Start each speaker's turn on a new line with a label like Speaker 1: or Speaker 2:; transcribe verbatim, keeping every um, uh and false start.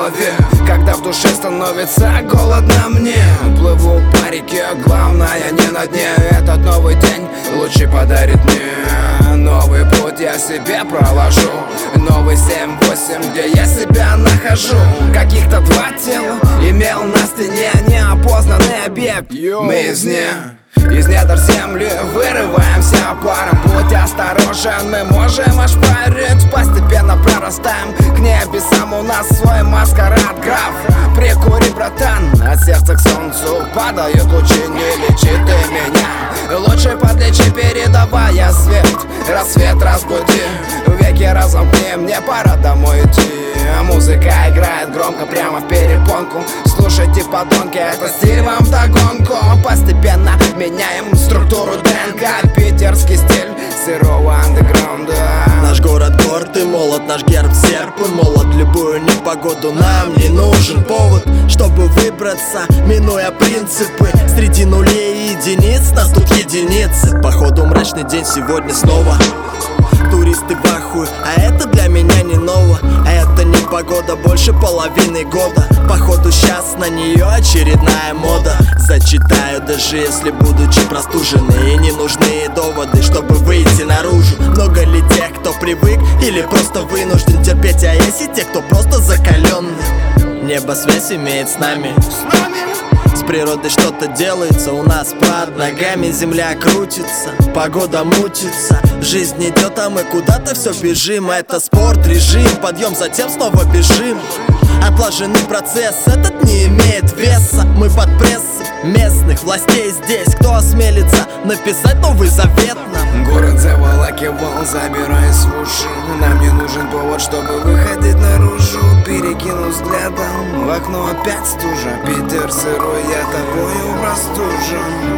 Speaker 1: голове, когда в душе становится голодно мне. Плыву по реке, главное не на дне. Этот новый день лучше подарит мне новый путь, я себе проложу. Новый семь-восемь, где я себя нахожу. Каких-то два тела имел на стене неопознанный объект. Мы из не Из недр земли вырываемся паром. Будь осторожен, мы можем ошпарить. Постепенно прорастаем к небесам. У нас свой маскарад, граф. Прикури, братан, от сердца к солнцу падают лучи. Не лечи ты меня, лучше подлечи, передавая свет. Рассвет разбуди, веки разомкни, мне пора домой идти. Музыка играет громко прямо в перепонку. Слушайте, подонки, это стиль вам вдогонку. Постепенно меняем структуру ДНК. Питерский стиль сырого андеграунда.
Speaker 2: Наш город горд и молот, наш герб серп и молот. В любую непогоду нам не нужен повод, чтобы выбраться, минуя принципы. Среди нулей и единиц нас тут единицы. Походу мрачный день сегодня снова. Туристы в ахуе, а это для меня не ново. А это не погода, больше половины года. Походу сейчас на нее очередная мода. Зачитаю, даже если будучи простужены. И не нужны доводы, чтобы выйти наружу. Много ли тех, кто привык или просто вынужден терпеть? А есть и те, кто просто закаленный. Небо связь имеет с нами. С природой что-то делается у нас под ногами. Земля крутится, погода мутится. Жизнь идет, а мы куда-то все бежим. Это спорт, режим, подъем, затем снова бежим. Отлаженный процесс, этот не имеет веса. Мы под прессом местных властей здесь. Кто осмелится написать новый завет нам?
Speaker 1: Город заволакивал, забираясь в уши. Нам не нужен повод, чтобы выходить наружу. Перекину взглядом, в окно опять стужа. Питер сырой, я тобою простужен.